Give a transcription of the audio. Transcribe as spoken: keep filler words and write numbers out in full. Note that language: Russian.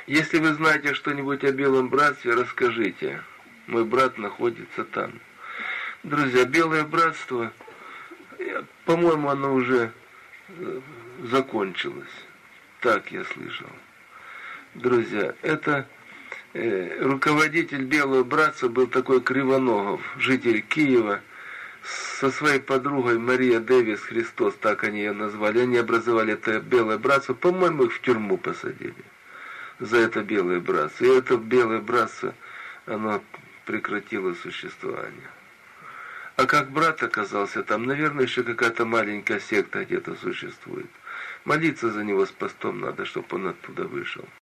Если вы знаете что-нибудь о Белом Братстве, расскажите. Мой брат находится там. Друзья, Белое Братство, по-моему, оно уже закончилось. Так я слышал. Друзья, это э, руководитель Белого Братства был такой Кривоногов, житель Киева, со своей подругой Мария Дэвис Христос, так они ее назвали. Они образовали это Белое Братство. По-моему, их в тюрьму посадили за это Белое Братство. И это Белое Братство, оно прекратило существование. А как брат оказался там, наверное, еще какая-то маленькая секта где-то существует. Молиться за него с постом надо, чтобы он оттуда вышел.